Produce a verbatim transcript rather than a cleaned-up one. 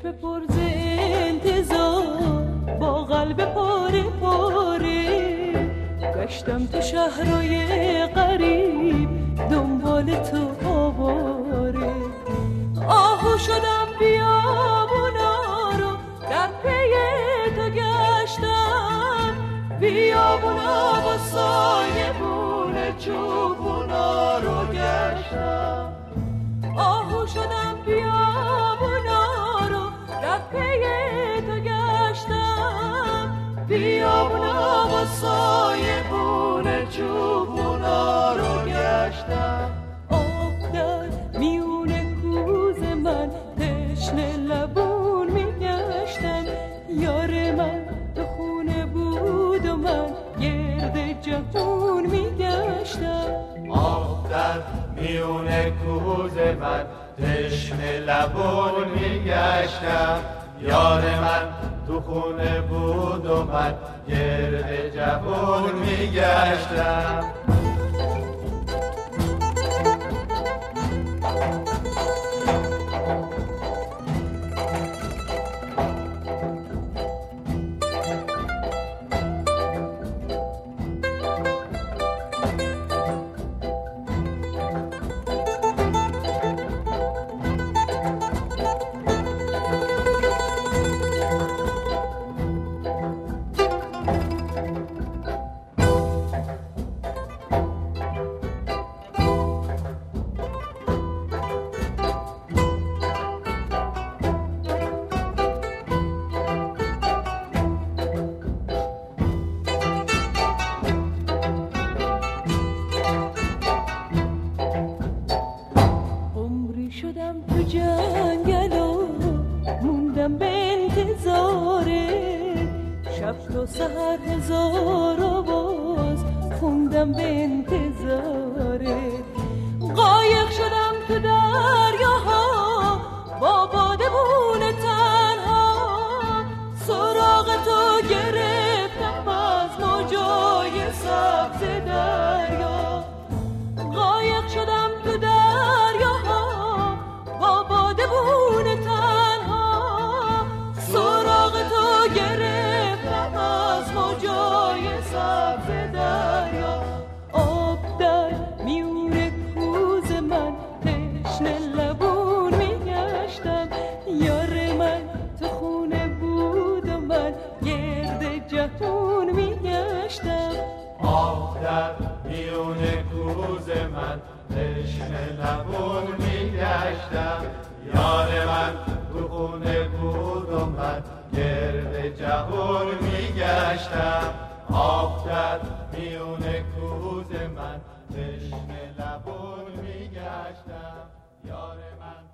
چشم پرز انتظار با قلب پاره پاره گشتم تو شهرهای غریب دنبال تو آواره آهو شدم بیابونا رو در پی تو گشتم بیابونا با سایه بونه چوبونا رو گشتم آهو شدم بیابونا رو در پی تو گشتم بیابونا با سایه بونه چوبونا رو گشتم آب در میونه کوز من تشنه لبون میگشتم یار من تو خونه بود و من گرد جهون میگشتم آب در میونه کوز من تشنه لبون میگشتم یار من تو خونه بود و من گرد جهون میگشتم شدم تو جنگل و موندم به انتظاره شب تا سحر هزار آواز خوندم به انتظاره قایق شدم تو دریاها با بادمون تنها سراغ تو گرفتم از موجای سبز دریا قایق شدم تو دریاها با بادمون تنها سراغ تو گرفتم از موجای سبز دریا آب در میون کوز من تشنه لبون میگشتم یار من تو خونه بود و من گرد جهون میگشتم آب در میون کوز من تشنه لبون میگشتم یار من تو خونه بود و من گرد جهون میگشتم آب در میون کوز من تشنه لبون میگشتم یار من